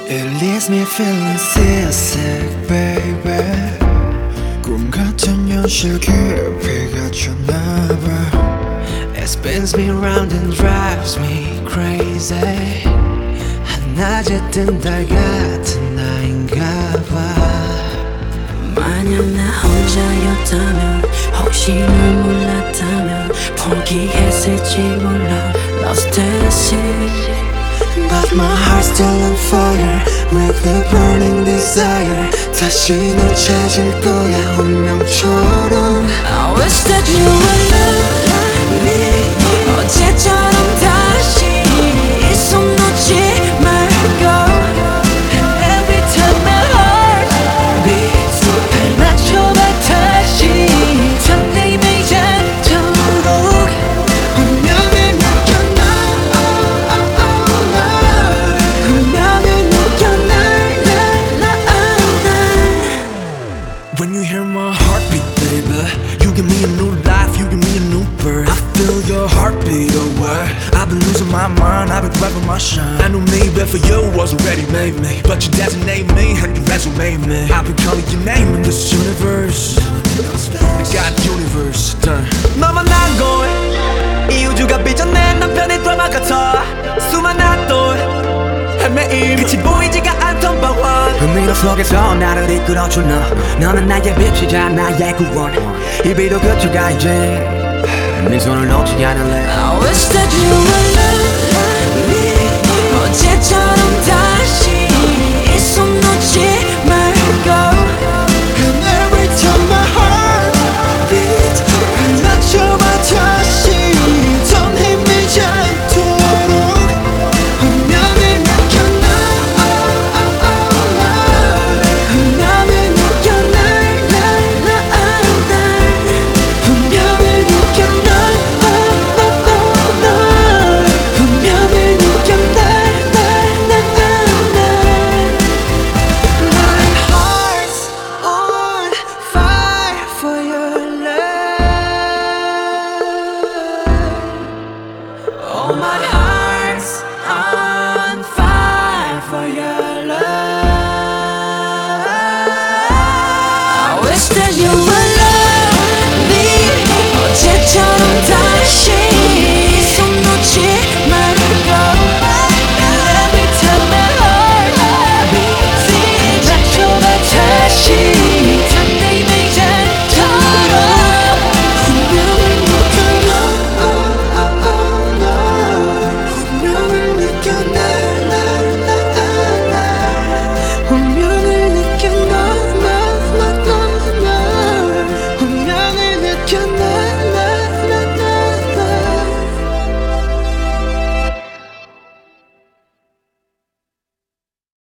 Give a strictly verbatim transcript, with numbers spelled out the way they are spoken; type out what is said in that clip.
It leaves me feeling seasick, baby. 꿈 같은 현실 깊이가 쳤나봐. It spins me round and drives me crazy. 한낮에 뜬 달 같은 나인가봐. 만약 나 혼자였다면 혹시 널 몰랐다면 포기했을지 몰라 Lost at sea. But my heart's still on fire with a burning desire. 다시 널 찾을 거야 운명처럼. I wish that you would love me 어제처럼 다시 이 손 놓지 말고. And every time my heart beats 발 맞춰봐 다시 설레임이 닿도록. 운명을 느껴 운명을 느껴 날, 날, 날. When you hear my heartbeat, baby, you give me a new life, you give me a new birth. I feel your heartbeat away. I've been losing my mind, I've been grabbing my shine. I knew maybe for you was already made me, but you designate me and you resume me. I've been calling your name in this universe. I got universe done. 너 만난 곳이 우주가 빚어낸 남편의 드라마 같아. 수많은 또 헤매임 끝이 보이지가 않던 방황. 흥미로 속에서 나를 이끌어준 너. 너는 나의 빛이자 나의 구원. 이비도 그쳐가 이제 네 손을 놓지 않을래. I wish that you would love me 어제처럼